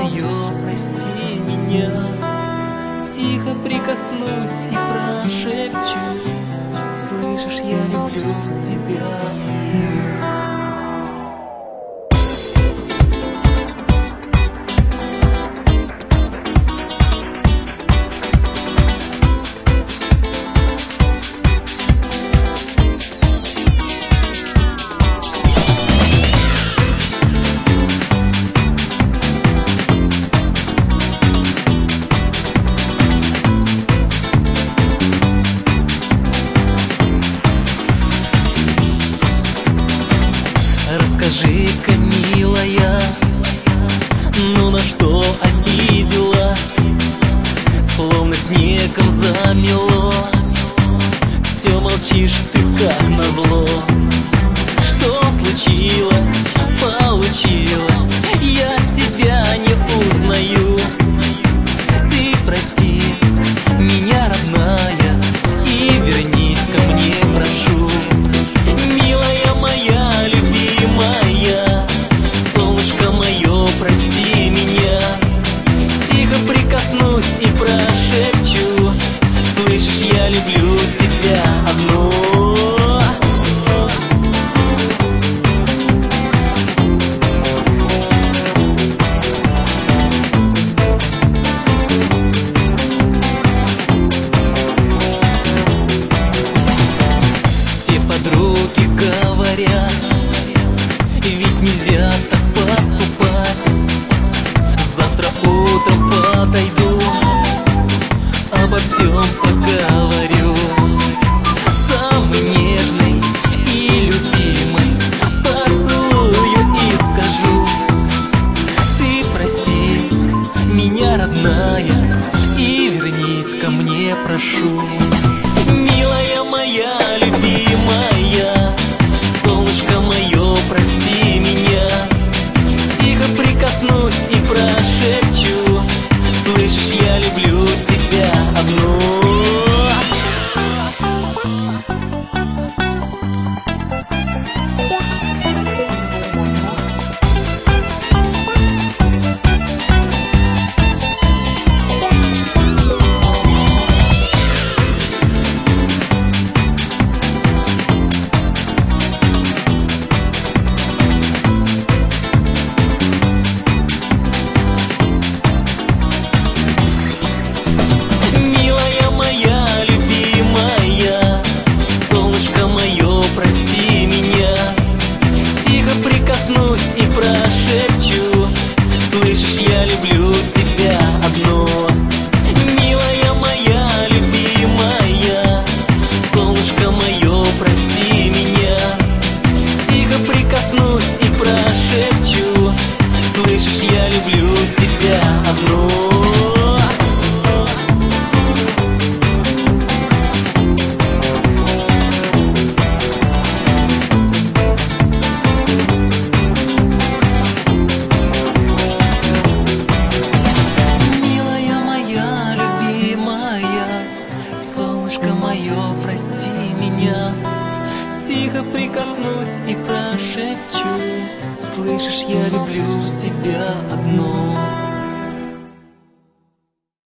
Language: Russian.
мое, прости меня. Тихо прикоснусь и прошепчу: слышишь, я люблю тебя. Расскажи-ка, милая, ну на что обиделась? Словно снегом замело, все молчишь ты как назло. Что случилось, получилось, я тебя не узнаю. Ты прости меня, родная, и вернись ко мне, прошу. Милая моя, любимая, солнышко мое, прости меня. Тихо прикоснусь и прошепчу: слышишь, я люблю тебя одну. Все подруги говорят, ведь нельзя так поступать. Завтра утром подойду, обо всем поговорю. Самый нежный и любимый поцелую и скажу: ты прости меня, родная, и вернись ко мне, прошу. Милая моя, любимая, солнышко мое, прости меня. Тихо прикоснусь и прошепчу: слышишь, я люблю тебя одну. И прошепчу: слышишь, я люблю тебя одну. Милая моя, любимая, солнышко мое, прости меня. Тихо прикоснусь и прошепчу: слышишь, я люблю тебя одну. Мое, прости меня. Тихо прикоснусь и прошепчу: слышишь, я люблю тебя одну.